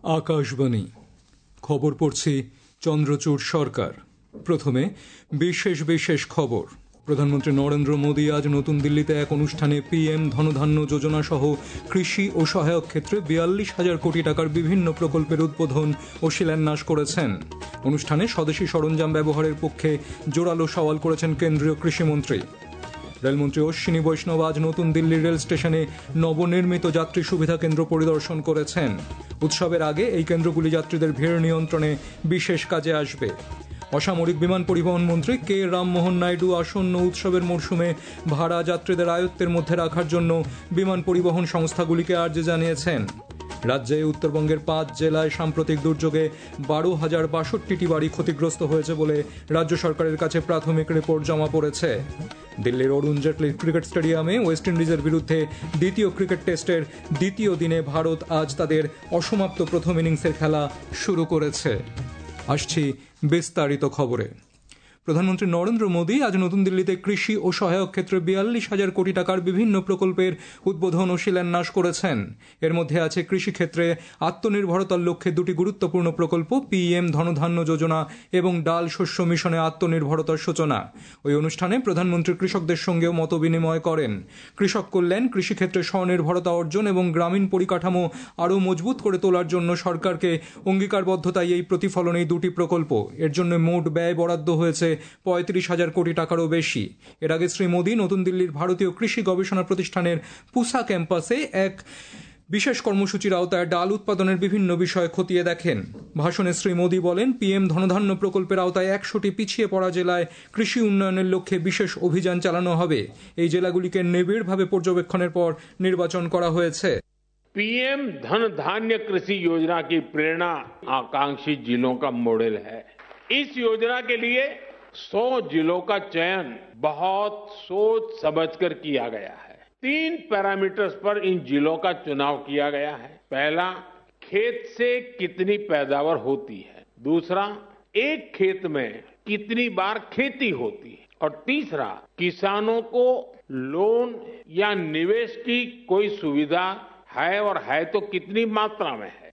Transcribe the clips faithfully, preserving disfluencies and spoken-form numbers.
আকাশবাণী খবর পড়ছি চন্দ্রচূড় সরকার। প্রথমে বিশেষ বিশেষ খবর। প্রধানমন্ত্রী নরেন্দ্র মোদী আজ নতুন দিল্লিতে এক অনুষ্ঠানে পিএম ধনধান্য যোজনা সহ কৃষি ও সহায়ক ক্ষেত্রে বিয়াল্লিশ হাজার কোটি টাকার বিভিন্ন প্রকল্পের উদ্বোধন ও শিলান্যাস করেছেন। অনুষ্ঠানে স্বদেশি সরঞ্জাম ব্যবহারের পক্ষে জোরালো সওয়াল করেছেন কেন্দ্রীয় কৃষিমন্ত্রী। রেলমন্ত্রী অশ্বিনী বৈষ্ণব আজ নতুন দিল্লির রেল স্টেশনে নবনির্মিত যাত্রী সুবিধা কেন্দ্র পরিদর্শন করেছেন। উৎসবের আগে এই কেন্দ্রগুলি যাত্রীদের ভিড় নিয়ন্ত্রণে বিশেষ কাজে আসবে। অসামরিক বিমান পরিবহন মন্ত্রী কে রামমোহন নাইডু আসন্ন উৎসবের মরশুমে ভাড়া যাত্রীদের আয়ত্তের মধ্যে রাখার জন্য বিমান পরিবহন সংস্থাগুলিকে আর্জি জানিয়েছেন। রাজ্যে উত্তরবঙ্গের পাঁচ জেলায় সাম্প্রতিক দুর্যোগে বারো হাজার বাষট্টিটি বাড়ি ক্ষতিগ্রস্ত হয়েছে বলে রাজ্য সরকারের কাছে প্রাথমিক রিপোর্ট জমা পড়েছে। দিল্লির অরুণ জেটলি ক্রিকেট স্টেডিয়ামে ওয়েস্ট ইন্ডিজের বিরুদ্ধে দ্বিতীয় ক্রিকেট টেস্টের দ্বিতীয় দিনে ভারত আজ তাদের অসমাপ্ত প্রথম ইনিংসের খেলা শুরু করেছে। আসছি বিস্তারিত খবরে। প্রধানমন্ত্রী নরেন্দ্র মোদী আজ নতুন দিল্লিতে কৃষি ও সহায়ক ক্ষেত্রে বিয়াল্লিশ হাজার কোটি টাকার বিভিন্ন প্রকল্পের উদ্বোধন ও শিলান্যাস করেছেন। এর মধ্যে আছে কৃষিক্ষেত্রে আত্মনির্ভরতার লক্ষ্যে দুটি গুরুত্বপূর্ণ প্রকল্প পিএম ধনধান্য যোজনা এবং ডাল শস্য মিশনে আত্মনির্ভরতার সূচনা। ওই অনুষ্ঠানে প্রধানমন্ত্রী কৃষকদের সঙ্গেও মত বিনিময় করেন। কৃষক কল্যাণ, কৃষিক্ষেত্রে স্বনির্ভরতা অর্জন এবং গ্রামীণ পরিকাঠামো আরও মজবুত করে তোলার জন্য সরকারকে অঙ্গীকারবদ্ধতাই এই প্রতিফলন এই দুটি প্রকল্প। এর জন্য মোট ব্যয় বরাদ্দ হয়েছে পঁয়ত্রিশ হাজার কোটি টাকারও বেশি। এর আগে শ্রী মোদী নতুন দিল্লির ভারতীয় কৃষি গবেষণা প্রতিষ্ঠানের পুসা ক্যাম্পাসে এক বিশেষ কর্মসূচির আওতায় ডাল উৎপাদনের বিভিন্ন বিষয় খতিয়ে দেখেন। ভাষণে শ্রী মোদী বলেন, পিএম ধনধান্য প্রকল্পের আওতায় একশোটি পিছিয়ে পড়া জেলায় কৃষি উন্নয়নের লক্ষ্যে বিশেষ অভিযান চালানো হবে। এই জেলাগুলিকে নিবিড়ভাবে পর্যবেক্ষণের পর নির্বাচন করা হয়েছে। पीएम धन धान्य कृषि योजना की प्रेरणा आकांक्षी जिलों का मॉडल है। इस योजना के लिए सौ जिलों का चयन बहुत सोच समझकर किया गया है। तीन पैरामीटर्स पर इन जिलों का चुनाव किया गया है। पहला, खेत से कितनी पैदावार होती है। दूसरा, एक खेत में कितनी बार खेती होती है। और तीसरा, किसानों को लोन या निवेश की कोई सुविधा है और है तो कितनी मात्रा में है।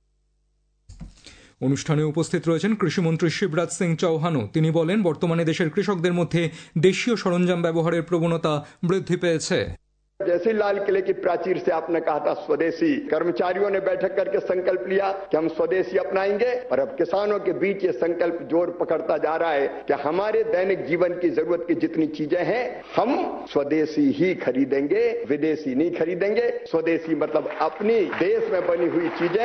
অনুষ্ঠানে উপস্থিত রয়েছেন কৃষিমন্ত্রী শিবরাজ সিং চৌহানও। তিনি বলেন, বর্তমানে দেশের কৃষকদের মধ্যে দেশীয় সরঞ্জাম ব্যবহারের প্রবণতা বৃদ্ধি পেয়েছে। जैसे लाल किले की प्राचीर से आपने कहा था स्वदेशी, कर्मचारियों ने बैठक करके संकल्प लिया कि हम स्वदेशी अपनाएंगे, और अब किसानों के बीच ये संकल्प जोर पकड़ता जा रहा है कि हमारे दैनिक जीवन की जरूरत की जितनी चीजें हैं हम स्वदेशी ही खरीदेंगे, विदेशी नहीं खरीदेंगे। स्वदेशी मतलब अपनी देश में बनी हुई चीजें।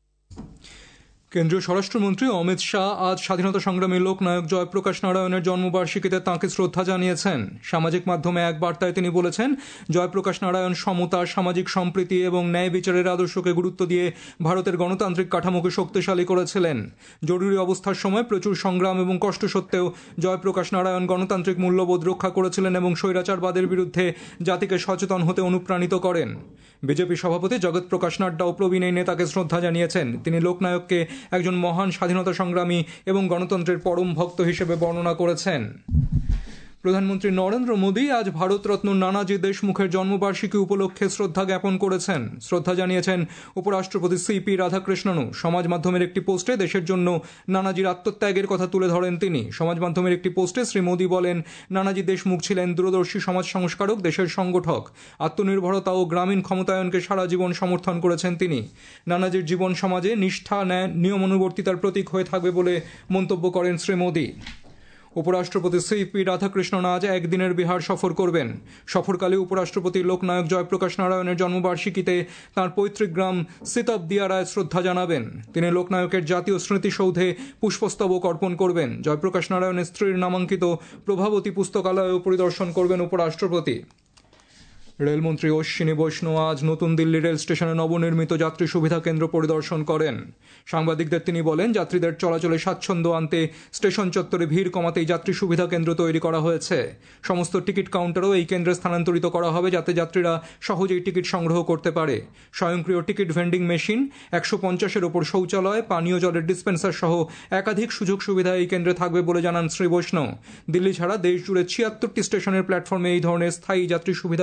কেন্দ্রীয় স্বরাষ্ট্রমন্ত্রী অমিত শাহ আজ স্বাধীনতা সংগ্রামী লোকনায়ক জয়প্রকাশ নারায়ণের জন্মবার্ষিকীতে তাঁকে শ্রদ্ধা জানিয়েছেন। সামাজিক মাধ্যমে এক বার্তায় তিনি বলেছেন, জয়প্রকাশ নারায়ণ সমতা, সামাজিক সম্প্রীতি এবং ন্যায় বিচারের আদর্শকে গুরুত্ব দিয়ে ভারতের গণতান্ত্রিক কাঠামোকে শক্তিশালী করেছিলেন। জরুরি অবস্থার সময় প্রচুর সংগ্রাম এবং কষ্ট সত্ত্বেও জয়প্রকাশ নারায়ণ গণতান্ত্রিক মূল্যবোধ রক্ষা করেছিলেন এবং স্বৈরাচারবাদের বিরুদ্ধে জাতিকে সচেতন হতে অনুপ্রাণিত করেন। বিজেপি সভাপতি জগৎ প্রকাশ নাড্ডাও প্রবীণ এই নেতাকে শ্রদ্ধা জানিয়েছেন। তিনি লোকনায়ককে একজন মহান স্বাধীনতা সংগ্রামী এবং গণতন্ত্রের পরম ভক্ত হিসেবে বর্ণনা করেছেন। প্রধানমন্ত্রী নরেন্দ্র মোদী আজ ভারতরত্ন নানাজি দেশমুখের জন্মবার্ষিকী উপলক্ষে শ্রদ্ধা জ্ঞাপন করেছেন। শ্রদ্ধা জানিয়েছেন উপরাষ্ট্রপতি সিপি রাধাকৃষ্ণনও। সমাজ মাধ্যমের একটি পোস্টে দেশের জন্য নানাজির আত্মত্যাগের কথা তুলে ধরেন তিনি। সমাজ মাধ্যমের একটি পোস্টে শ্রী মোদী বলেন, নানাজি দেশমুখ ছিলেন দূরদর্শী সমাজ সংস্কারক, দেশের সংগঠক। আত্মনির্ভরতা ও গ্রামীণ ক্ষমতায়নকে সারা জীবন সমর্থন করেছেন তিনি। নানাজির জীবন সমাজে নিষ্ঠা, ন্যায়, নিয়মানুবর্তিতার প্রতীক হয়ে থাকবে বলে মন্তব্য করেন শ্রী মোদী। উপরাষ্ট্রপতি সিপি রাধাকৃষ্ণন আজ একদিনের বিহার সফর করবেন। সফরকালে উপরাষ্ট্রপতি লোকনায়ক জয়প্রকাশ নারায়ণের জন্মবার্ষিকীতে তাঁর পৈতৃক গ্রাম সিতাবদিয়ারায় শ্রদ্ধা জানাবেন। তিনি লোকনায়কের জাতীয় স্মৃতিসৌধে পুষ্পস্তবক অর্পণ করবেন। জয়প্রকাশ নারায়ণের স্ত্রীর নামাঙ্কিত প্রভাবতী পুস্তকালয়ও পরিদর্শন করবেন উপরাষ্ট্রপতি। রেলমন্ত্রী অশ্বিনী বৈষ্ণব আজ নতুন দিল্লি রেল স্টেশনে নবনির্মিত যাত্রী সুবিধা কেন্দ্র পরিদর্শন করেন। সাংবাদিকদের তিনি বলেন, যাত্রীদের চলাচলে স্বাচ্ছন্দ্য আনতে স্টেশন চত্বরে ভিড় কমাতেই যাত্রী সুবিধা কেন্দ্র তৈরি করা হয়েছে। সমস্ত টিকিট কাউন্টারও এই কেন্দ্রে স্থানান্তরিত করা হবে যাতে যাত্রীরা সহজেই টিকিট সংগ্রহ করতে পারে। স্বয়ংক্রিয় টিকিট ভেন্ডিং মেশিন, একশো পঞ্চাশের ওপর শৌচালয়, পানীয় জলের ডিসপেন্সার সহ একাধিক সুযোগ সুবিধা এই কেন্দ্রে থাকবে বলে জানান শ্রী বৈষ্ণব। দিল্লি ছাড়া দেশ জুড়ে ছিয়াত্তরটি স্টেশনের প্ল্যাটফর্মে এই ধরনের স্থায়ী যাত্রী সুবিধা কেন্দ্র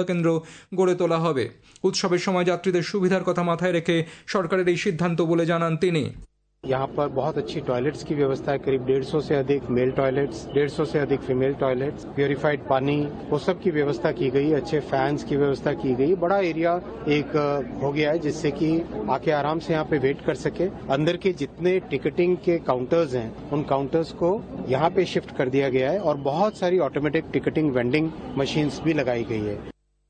গড়ে তোলা হবে। উৎসবের সময় যাত্রীদের সুবিধার কথা মাথায় রেখে সরকারের এই সিদ্ধান্ত বলে জানান তিনি। यहाँ पर बहुत अच्छी टॉयलेट्स की व्यवस्था है, करीब डेढ़ सौ से अधिक मेल टॉयलेट्स, डेढ़ सौ से अधिक फीमेल टॉयलेट्स, प्योरीफाइड पानी, वो सब की व्यवस्था की गई, अच्छे फैंस की व्यवस्था की गई। बड़ा एरिया एक हो गया है जिससे कि आके आराम से यहाँ पे वेट कर सके। अंदर के जितने टिकटिंग के काउंटर्स हैं उन काउंटर्स को यहाँ पे शिफ्ट कर दिया गया है और बहुत सारी ऑटोमेटिक टिकटिंग वेंडिंग मशीन्स भी लगाई गई है।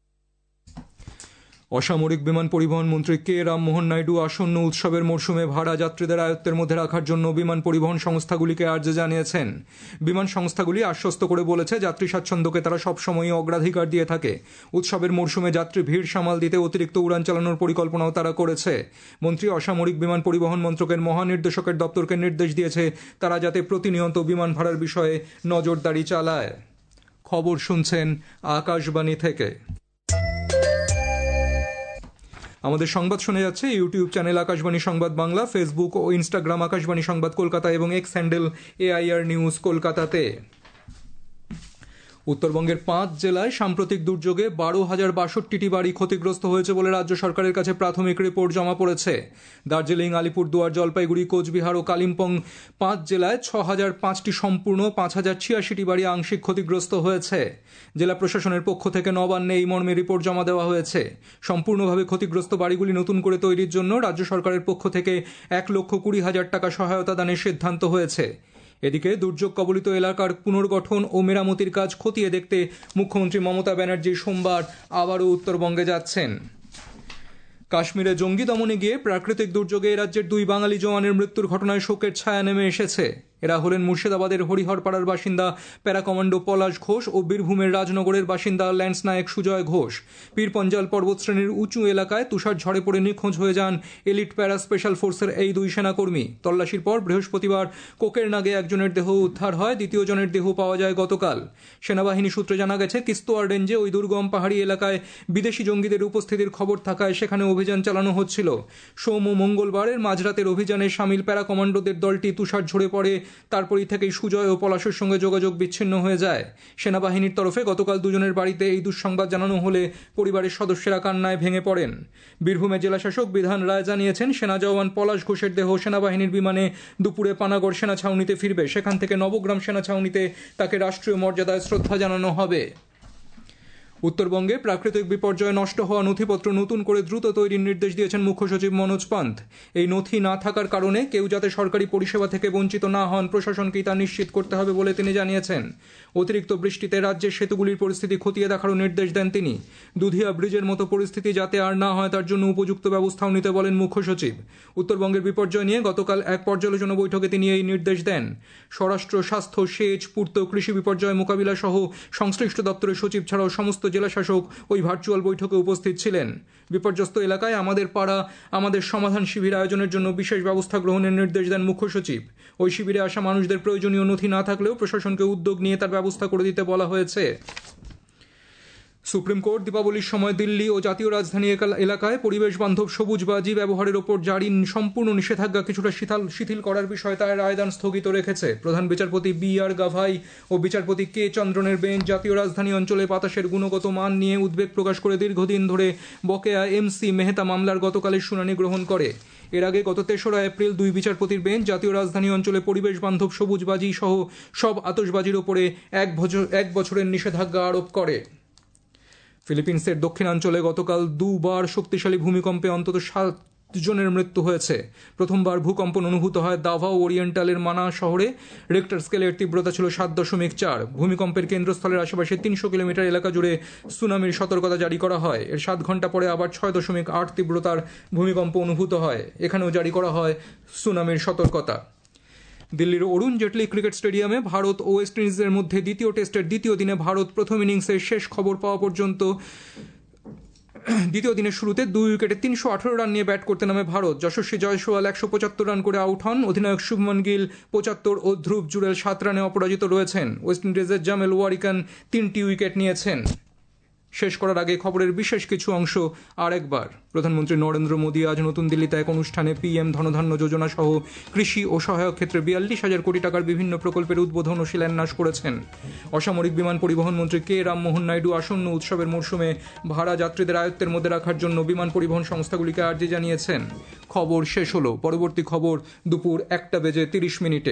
অসামরিক বিমান পরিবহন মন্ত্রী কে রামমোহন নাইডু আসন্ন উৎসবের মরশুমে ভাড়া যাত্রীদের আয়ত্তের মধ্যে রাখার জন্য বিমান পরিবহন সংস্থাগুলিকে আর্য জানিয়েছেন। বিমান সংস্থাগুলি আশ্বস্ত করে বলেছে, যাত্রী স্বাচ্ছন্দ্যকে তারা সবসময়ই অগ্রাধিকার দিয়ে থাকে। উৎসবের মরশুমে যাত্রী ভিড় সামাল দিতে অতিরিক্ত উড়ান চালানোর পরিকল্পনাও তারা করেছে। মন্ত্রী অসামরিক বিমান পরিবহন মন্ত্রকের মহানির্দেশকের দপ্তরকে নির্দেশ দিয়েছে তারা যাতে প্রতিনিয়ত বিমান ভাড়ার বিষয়ে নজরদারি চালায়। খবর শুনছেন আকাশবাণী থেকে। আমাদের সংবাদ শোনা যাচ্ছে YouTube channel Akashvani Sangbad Bangla, Facebook ও ইনস্টাগ্রাম আকাশবাণী সংবাদ কলকাতা এবং এক্স হ্যান্ডেল এআইআর নিউজ কলকাতাতে। উত্তরবঙ্গের পাঁচ জেলায় সাম্প্রতিক দুর্যোগে বারো হাজার বাষট্টিটি বাড়ি ক্ষতিগ্রস্ত হয়েছে বলে রাজ্য সরকারের কাছে প্রাথমিক রিপোর্ট জমা পড়েছে। দার্জিলিং, আলিপুরদুয়ার, জলপাইগুড়ি, কোচবিহার ও কালিম্পং পাঁচ জেলায় ছ হাজার পাঁচটি সম্পূর্ণ, পাঁচ হাজার ছিয়াশিটি বাড়ি আংশিক ক্ষতিগ্রস্ত হয়েছে। জেলা প্রশাসনের পক্ষ থেকে নবান্নে এই মর্মে রিপোর্ট জমা দেওয়া হয়েছে। সম্পূর্ণভাবে ক্ষতিগ্রস্ত বাড়িগুলি নতুন করে তৈরির জন্য রাজ্য সরকারের পক্ষ থেকে এক লক্ষ কুড়ি হাজার টাকা সহায়তা দানের সিদ্ধান্ত হয়েছে। এদিকে দুর্যোগ কবলিত এলাকার পুনর্গঠন ও মেরামতির কাজ খতিয়ে দেখতে মুখ্যমন্ত্রী মমতা ব্যানার্জি সোমবার আবারও উত্তরবঙ্গে যাচ্ছেন। কাশ্মীরে জঙ্গি দমনে গিয়ে প্রাকৃতিক দুর্যোগে রাজ্যের দুই বাঙালি জওয়ানের মৃত্যুর ঘটনায় শোকের ছায়া নেমে এসেছে। এরা হলেন মুর্শিদাবাদের হরিহরপাড়ার বাসিন্দা প্যারা কমান্ডো পলাশ ঘোষ ও বীরভূমের রাজনগরের বাসিন্দা ল্যান্স নায়ক সুজয় ঘোষ। পীরপঞ্জাল পর্বতশ্রেণীর উঁচু এলাকায় তুষার ঝড়ে পড়ে নিখোঁজ হয়ে যান এলিট প্যারা স্পেশাল ফোর্সের এই দুই সেনাকর্মী। তল্লাশির পর বৃহস্পতিবার কোকেরনাগে একজনের দেহ উদ্ধার হয়, দ্বিতীয় জনের দেহ পাওয়া যায় গতকাল। সেনাবাহিনী সূত্রে জানা গেছে, কিস্তোয়ার রেঞ্জে ওই দুর্গম পাহাড়ি এলাকায় বিদেশি জঙ্গিদের উপস্থিতির খবর থাকায় সেখানে অভিযান চালানো হচ্ছিল। সোম ও মঙ্গলবারের মাঝরাতের অভিযানে সামিল প্যারা কমান্ডোদের দলটি তুষার ঝরে পড়ে, তারপরই থেকেই সুজয় ও পলাশের সঙ্গে যোগাযোগ বিচ্ছিন্ন হয়ে যায়। সেনাবাহিনীর তরফে গতকাল দুজনের বাড়িতে এই দুঃসংবাদ জানানো হলে পরিবারের সদস্যরা কান্নায় ভেঙে পড়েন। বীরভূমের জেলাশাসক বিধান রায় জানিয়েছেন, সেনা জওয়ান পলাশ ঘোষের দেহ সেনাবাহিনীর বিমানে দুপুরে পানাগড় সেনা ছাউনিতে ফিরবে। সেখান থেকে নবগ্রাম সেনা ছাউনিতে তাকে রাষ্ট্রীয় মর্যাদায় শ্রদ্ধা জানানো হবে। উত্তরবঙ্গে প্রাকৃতিক বিপর্যয়ে নষ্ট হওয়া নথিপত্র নতুন করে দ্রুত তৈরির নির্দেশ দিয়েছেন মুখ্য সচিব মনোজ পান্থ। এই নথি না থাকার কারণে কেউ যাতে সরকারি পরিষেবা থেকে বঞ্চিত না হন, প্রশাসনকেই তা নিশ্চিত করতে হবে বলে তিনি জানিয়েছেন। অতিরিক্ত বৃষ্টিতে রাজ্যের সেতুগুলির পরিস্থিতি খতিয়ে দেখারও নির্দেশ দেন তিনি। দুধিয়া ব্রিজের মতো পরিস্থিতি যাতে আর না হয় তার জন্য উপযুক্ত ব্যবস্থাও নিতে বলেন মুখ্য সচিব। উত্তরবঙ্গের বিপর্যয় নিয়ে গতকাল এক পর্যালোচনা বৈঠকে তিনি এই নির্দেশ দেন। স্বরাষ্ট্র, স্বাস্থ্য, সেচ, পূর্ত, কৃষি বিপর্যয় মোকাবিলা সহ সংশ্লিষ্ট দপ্তরের সচিব ছাড়াও সমস্ত জেলা শাসক ওই ভার্চুয়াল বৈঠকে উপস্থিত ছিলেন। বিপর্যস্ত এলাকায় আমাদের পাড়া আমাদের সমাধান শিবির আয়োজনের জন্য বিশেষ ব্যবস্থা গ্রহণের নির্দেশ দেন মুখ্য সচিব। ওই শিবিরে আসা মানুষদের প্রয়োজনীয় নথি না থাকলেও প্রশাসনকে উদ্যোগ নিয়ে তার ব্যবস্থা করে দিতে বলা হয়েছে। সুপ্রিম কোর্ট দীপাবলির সময় দিল্লি ও জাতীয় রাজধানী এলাকায় পরিবেশ বান্ধব সবুজবাজি ব্যবহারের ওপর জারি সম্পূর্ণ নিষেধাজ্ঞা কিছুটা শিথিল শিথিল করার বিষয়ে তার রায়দান স্থগিত রেখেছে। প্রধান বিচারপতি বি আর গাভাই ও বিচারপতি কে চন্দ্রনের বেঞ্চ জাতীয় রাজধানী অঞ্চলে বাতাসের গুণগত মান নিয়ে উদ্বেগ প্রকাশ করে দীর্ঘদিন ধরে বকেয়া এম সি মেহতা মামলার গতকালের শুনানি গ্রহণ করে। এর আগে গত তেসরা এপ্রিল দুই বিচারপতির বেঞ্চ জাতীয় রাজধানী অঞ্চলে পরিবেশ বান্ধব সবুজবাজি সহ সব আতশবাজির ওপরে এক বছর এক বছরের নিষেধাজ্ঞা আরোপ করে। ফিলিপিন্সের দক্ষিণাঞ্চলে গতকাল দুবার শক্তিশালী ভূমিকম্পে অন্তত সাত জনের মৃত্যু হয়েছে। প্রথমবার ভূকম্পন অনুভূত হয় দাভাও ওরিয়েন্টালের মানা শহরে। রিক্টার স্কেলের তীব্রতা ছিল সাত দশমিক চার। ভূমিকম্পের কেন্দ্রস্থলের আশেপাশে তিনশো কিলোমিটার এলাকা জুড়ে সুনামির সতর্কতা জারি করা হয়। এর সাত ঘন্টা পরে আবার ছয় দশমিক আট তীব্রতার ভূমিকম্প অনুভূত হয়। এখানেও জারি করা হয় সুনামির সতর্কতা। দিল্লির অরুণ জেটলি ক্রিকেট স্টেডিয়ামে ভারত ও ওয়েস্ট ইন্ডিজের মধ্যে দ্বিতীয় টেস্টের দ্বিতীয় দিনে ভারত প্রথম ইনিংসের শেষ খবর পাওয়া পর্যন্ত দ্বিতীয় দিনের শুরুতে দুই উইকেটে তিনশো আঠারো রান নিয়ে ব্যাট করতে নামে ভারত। যশস্বী জয়সওয়াল একশো পঁচাত্তর রান করে আউট হন। অধিনায়ক শুভমন গিল পঁচাত্তর ও ধ্রুব জুরেল সাত রানে অপরাজিত রয়েছেন। ওয়েস্ট ইন্ডিজের জামেল ওয়ারিকান তিনটি উইকেট নিয়েছেন। শেষ করার আগে খবরের বিশেষ কিছু অংশ আরেকবার। প্রধানমন্ত্রী নরেন্দ্র মোদী আজ নতুন দিল্লিতে এক অনুষ্ঠানে পিএম ধনধান্য যোজনা সহ কৃষি ও সহায়ক ক্ষেত্রে বিয়াল্লিশ হাজার কোটি টাকার বিভিন্ন প্রকল্পের উদ্বোধন ও শিলান্যাস করেছেন। অসামরিক বিমান পরিবহন মন্ত্রী কে রামমোহন নাইডু আসন্ন উৎসবের মরশুমে ভাড়া যাত্রীদের আয়ত্তের মধ্যে রাখার জন্য বিমান পরিবহন সংস্থাগুলিকে আর্জি জানিয়েছেন। খবর শেষ হলো। পরবর্তী খবর দুপুর একটা বেজে তিরিশ মিনিটে।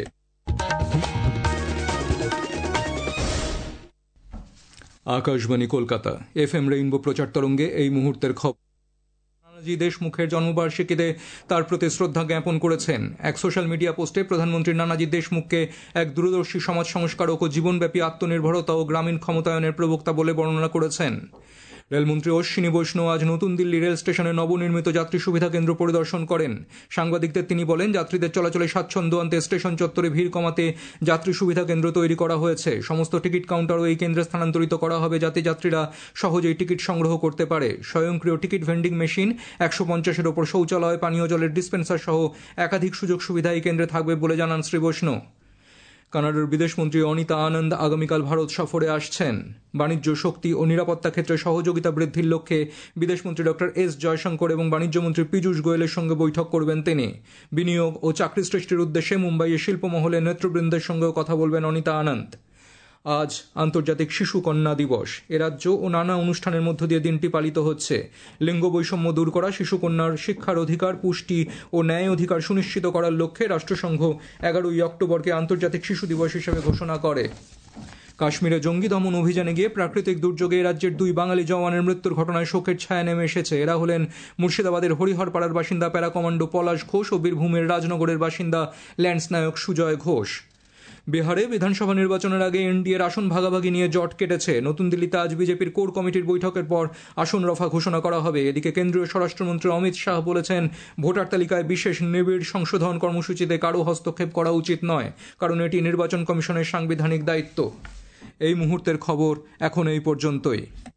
Akashvani Kolkata F M Rainbow প্রচার তরঙ্গে এই মুহূর্তের খবর। নানাজি দেশমুখের জন্মবার্ষিকীতে তার প্রতি শ্রদ্ধা জ্ঞাপন করেছেন। এক সোশ্যাল মিডিয়া পোস্টে প্রধানমন্ত্রী নানাজি দেশমুখকে এক দূরদর্শী সমাজ সংস্কারক ও জীবনব্যাপী আত্মনির্ভরতা ও গ্রামীণ ক্ষমতায়নের প্রবক্তা বলে বর্ণনা করেছেন। রেলমন্ত্রী অশ্বিনী বৈষ্ণব আজ নতুন দিল্লি রেল স্টেশনে নবনির্মিত যাত্রী সুবিধা কেন্দ্র পরিদর্শন করেন। সাংবাদিকদের তিনি বলেন, যাত্রীদের চলাচলে স্বাচ্ছন্দ্য আনতে স্টেশন চত্বরে ভিড় কমাতে যাত্রী সুবিধা কেন্দ্র তৈরি করা হয়েছে। সমস্ত টিকিট কাউন্টারও এই কেন্দ্রে স্থানান্তরিত করা হবে যাতে যাত্রীরা সহজেই টিকিট সংগ্রহ করতে পারে। স্বয়ংক্রিয় টিকিট ভেন্ডিং মেশিন, একশো পঞ্চাশের ওপর শৌচালয়, পানীয় জলের ডিসপেন্সার সহ একাধিক সুযোগ সুবিধা এই কেন্দ্রে থাকবে বলে জানান শ্রী বৈষ্ণব। কানাডার বিদেশমন্ত্রী অনিতা আনন্দ আগামীকাল ভারত সফরে আসছেন। বাণিজ্য, শক্তি ও নিরাপত্তা ক্ষেত্রে সহযোগিতা বৃদ্ধির লক্ষ্যে বিদেশমন্ত্রী ডক্টর এস জয়শঙ্কর এবং বাণিজ্যমন্ত্রী পীযূষ গোয়েলের সঙ্গে বৈঠক করবেন তিনি। বিনিয়োগ ও চাকরি সৃষ্টির উদ্দেশ্যে মুম্বাইয়ে শিল্পমহলে নেতৃবৃন্দের সঙ্গেও কথা বলবেন অনিতা আনন্দ। আজ আন্তর্জাতিক শিশু কন্যা দিবস। এ রাজ্য ও নানা অনুষ্ঠানের মধ্য দিয়ে দিনটি পালিত হচ্ছে। লিঙ্গ বৈষম্য দূর করা, শিশু কন্যার শিক্ষার অধিকার, পুষ্টি ও ন্যায় অধিকার সুনিশ্চিত করার লক্ষ্যে রাষ্ট্রসংঘ এগারোই অক্টোবরকে আন্তর্জাতিক শিশু দিবস হিসেবে ঘোষণা করে। কাশ্মীরে জঙ্গি দমন অভিযানে গিয়ে প্রাকৃতিক দুর্যোগে রাজ্যের দুই বাঙালি জওয়ানের মৃত্যুর ঘটনায় শোকের ছায়া নেমে এসেছে। এরা হলেন মুর্শিদাবাদের হরিহরপাড়ার বাসিন্দা প্যারা কমান্ডো পলাশ ঘোষ ও বীরভূমের রাজনগরের বাসিন্দা ল্যান্স নায়ক সুজয় ঘোষ। বিহারে বিধানসভা নির্বাচনের আগে এনডিএর আসন ভাগাভাগি নিয়ে জট কেটেছে। নতুন দিল্লিতে আজ বিজেপির কোর কমিটির বৈঠকের পর আসন রফা ঘোষণা করা হবে। এদিকে কেন্দ্রীয় স্বরাষ্ট্রমন্ত্রী অমিত শাহ বলেছেন, ভোটার তালিকায় বিশেষ নিবিড় সংশোধন কর্মসূচিতে কারো হস্তক্ষেপ করা উচিত নয়, কারণ এটি নির্বাচন কমিশনের সাংবিধানিক দায়িত্ব। এই মুহূর্তের খবর এখন এই পর্যন্তই।